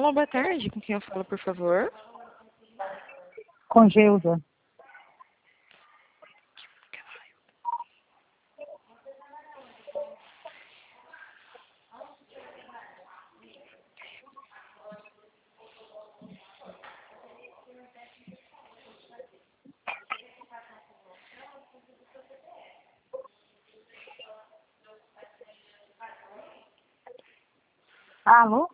Alô, boa tarde. Com quem eu falo, por favor? Com Geusa. Alô?